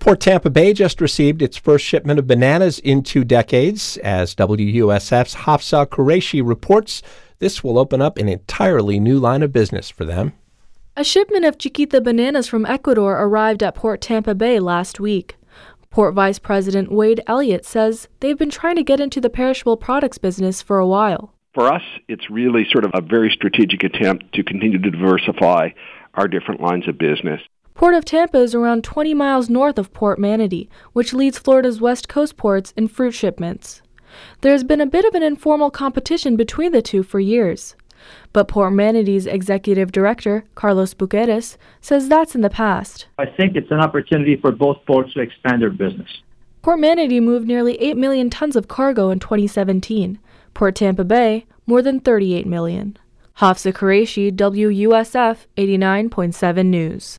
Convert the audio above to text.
Port Tampa Bay just received its first shipment of bananas in 2 decades. As WUSF's Hafsa Qureshi reports, this will open up an entirely new line of business for them. A shipment of Chiquita bananas from Ecuador arrived at Port Tampa Bay last week. Port Vice President Wade Elliott says they've been trying to get into the perishable products business for a while. For us, it's really sort of a very strategic attempt to continue to diversify our different lines of business. Port of Tampa is around 20 miles north of Port Manatee, which leads Florida's West Coast ports in fruit shipments. There's been a bit of an informal competition between the two for years. But Port Manatee's executive director, Carlos Buqueres, says that's in the past. I think it's an opportunity for both ports to expand their business. Port Manatee moved nearly 8 million tons of cargo in 2017. Port Tampa Bay, more than 38 million. Hafsa Qureshi, WUSF 89.7 News.